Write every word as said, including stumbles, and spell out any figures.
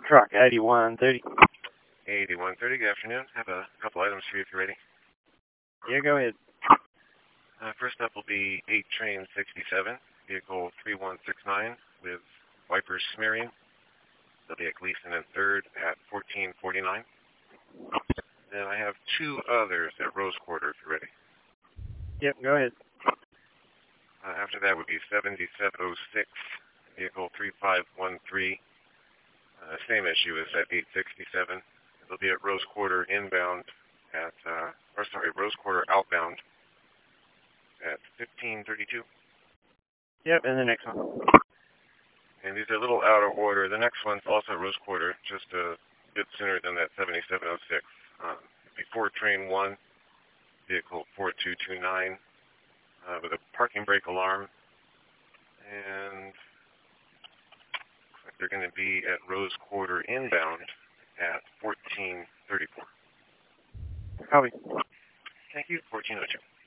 Truck eighty-one thirty. eighty-one thirty, good afternoon. Have a couple items for you if you're ready. Yeah, go ahead. Uh, first up will be eight train sixty-seven, vehicle three one six nine with wipers smearing. They'll be at Gleason and third at fourteen forty-nine. Then I have two others at Rose Quarter if you're ready. Yep, go ahead. Uh, after that would be seventy-seven oh six, vehicle three five one three. Uh, same issue as at eight sixty-seven. It'll be at Rose Quarter inbound at, uh, or sorry, Rose Quarter outbound at fifteen thirty-two. Yep, and the next one. And these are a little out of order. The next one's also at Rose Quarter, just a bit sooner than that seventy-seven oh six. Uh, before train one, vehicle four two two nine uh, with a parking brake alarm. And looks like they're going to be at Rose Quarter inbound at fourteen thirty-four. Copy. Thank you, fourteen oh two.